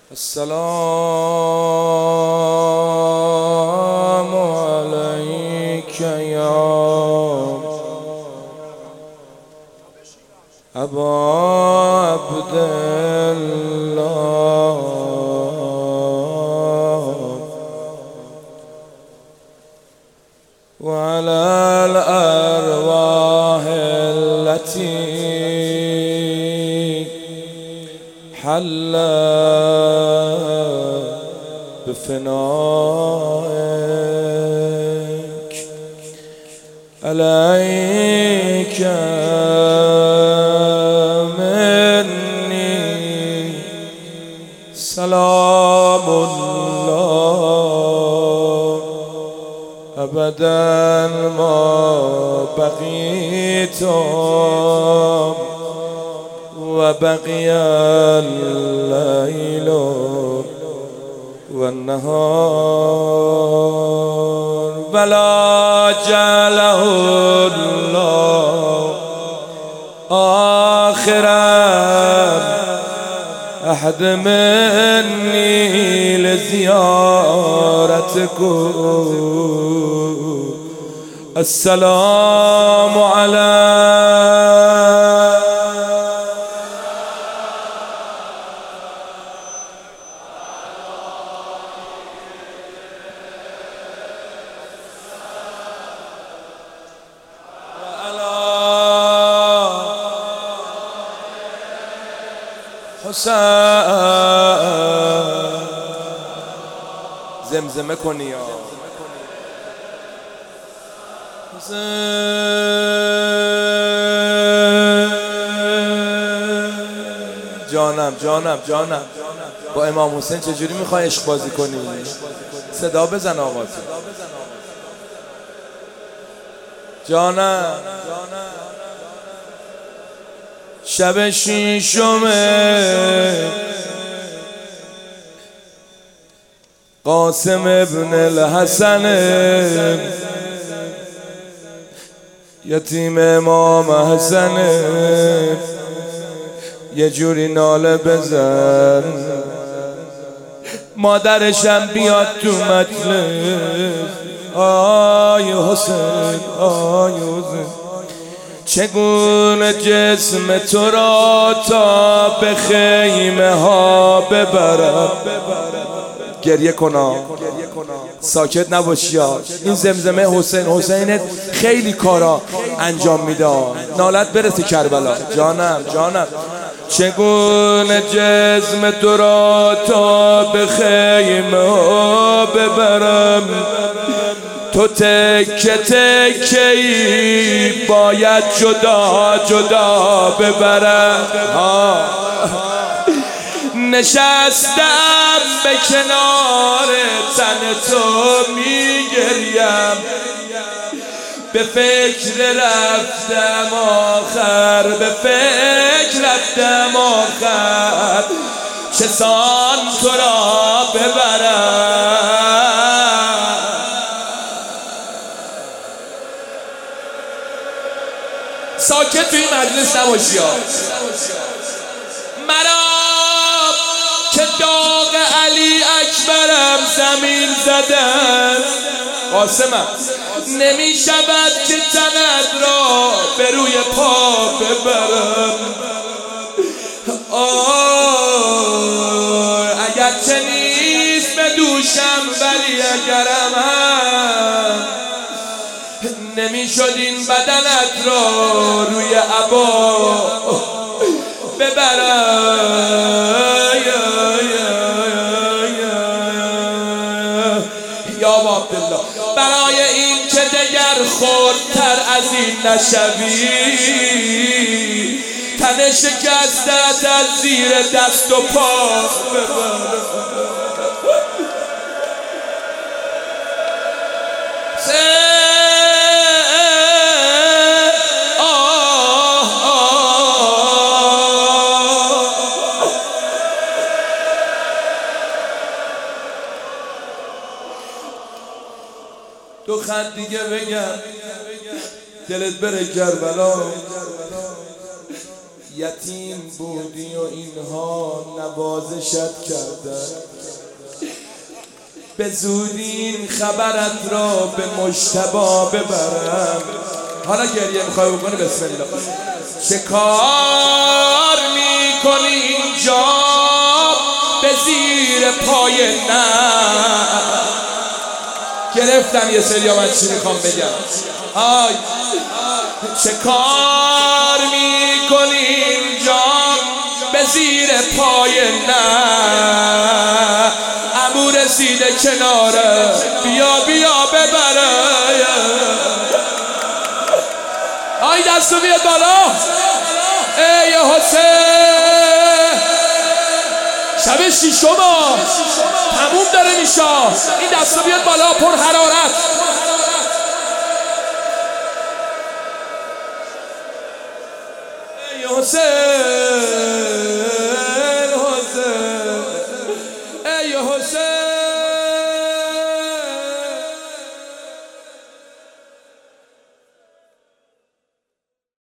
السلام عليك يا أبا عبد الله وعلى الأرواح التي حل بفنائك عليك مني سلام الله أبدا ما بقيت وبقي الليل والنهار ولا جعله الله آخرا أحد مني لزيارتكم السلام عليكم زمزمه کنی یا جانم با امام حسین چجوری میخوای عشق بازی کنی؟ صدا بزن آقا جانم شب شیشم قاسم ابن الحسن یتیم امام حسن یه جوری ناله بزن مادرشم بیاد تو مجلس آی حسین آی حسین چگونه جسم تو را تا به خیمه ها ببرم گریه کنا ساکت نباشی ها این زمزمه حسینت خیلی کارا انجام میده نالت برسه کربلا جانم چگونه جسم تو را تا به خیمه ها ببرم تو تکه تکه‌ای باید جدا ببرم نشستم به کنار تن تو میگریم به فکر رفتم آخر چه سان تو را ببرم ساکت توی مجلس نباشی ها مرا که داغ علی اکبرم زمین زدن قاسمم نمی شود که تنت را به روی پا ببرم اگر چه نیست به دوشم ولی اگرم هم نمی شد این بدنت را روی عبا ببرم یا عبدالله برای این که دگر خردتر از این نشوی تن شکستت از زیر دست و پا ببرم دو خط دیگه بگم دلت بره کربلا یتیم بودی و اینها نوازشت کردن، به زودی این خبرت را به مجتبی ببرم. حالا گریه میخوای بکنی؟ بسم الله. چه کار میکنی اینجا به زیر پای نه؟ گرفتم یه سریا من چی میخوام بگم. آی چه کار میکنی اینجا به زیر پای نه؟ عمو رسیده کناره، بیا بیا ببره. آی دستو بیاد بالا. ای حسین شب شیشم تموم داره میشه، این دستو بیاد بالا پر حرارت. ای حسین